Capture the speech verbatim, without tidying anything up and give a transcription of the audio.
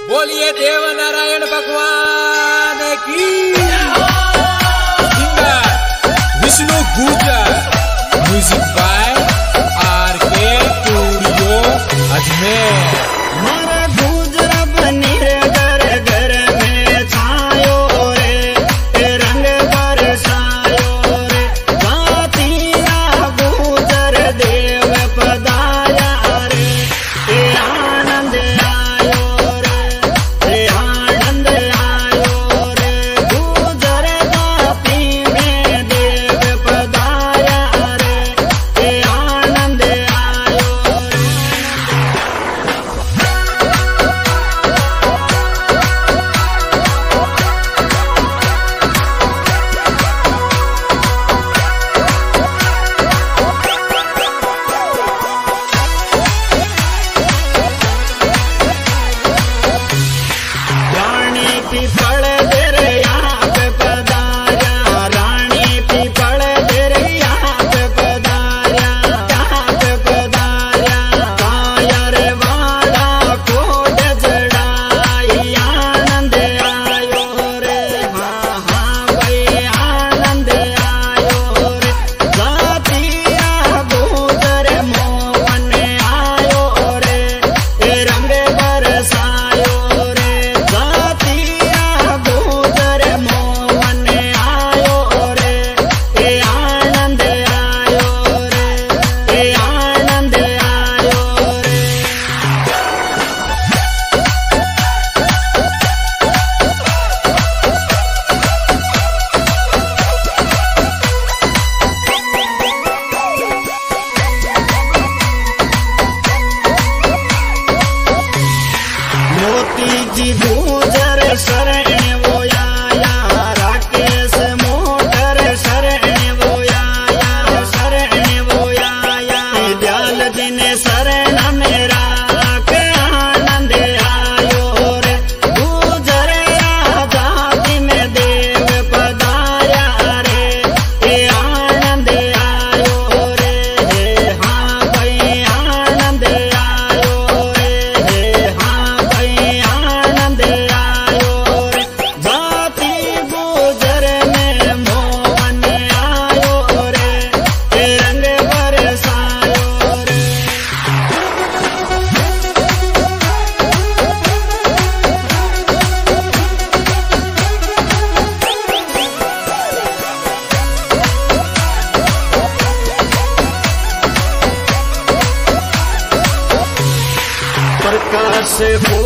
बोलिए देव नारायण भगवान की। Singer Vishnu Gurjar, music by R K studio Ajmer. मारा गुजर बनीर घर घर में छायो रे, रंग बरसायो रे, गातिया गुजर देव पधाया रे, ए आनंद आयो रे, ए आनंद आयो रे, गुजर गाती में देव पधाया रे, ए आनंद आयो रे। रानी पीपल देर यहाँ पे पधारा, रानी पीपल देर यहाँ पे पधारा, यहाँ पे पधारा, कायर वाला कोट चढ़ाई, आनंद आयो रे, हाँ हाँ भाई आनंद आयो रे, गातिया गुजर मोहन आयो रे, ए रंग बरसायो रे, गातिया गुजर मोहन आयो रे, ए आनंद आयो रे, ए आनंद आयो रे। मोती जी गुजर शरण वो आया, राकेश मोटर शरण वो आया, शरण वो आया, दयाल जी ने शरण मेरा के आनंद आयो रे, गुजर आजादी में देव पधारा रे, ए आनंद आयो रे, हे हाँ भाई आनंद आयो रे, हे हाँ भाई आनंद आयो रे, जाति गुजर में मोहन आयो रे, ए रंग बरसायो रे। प्रकाश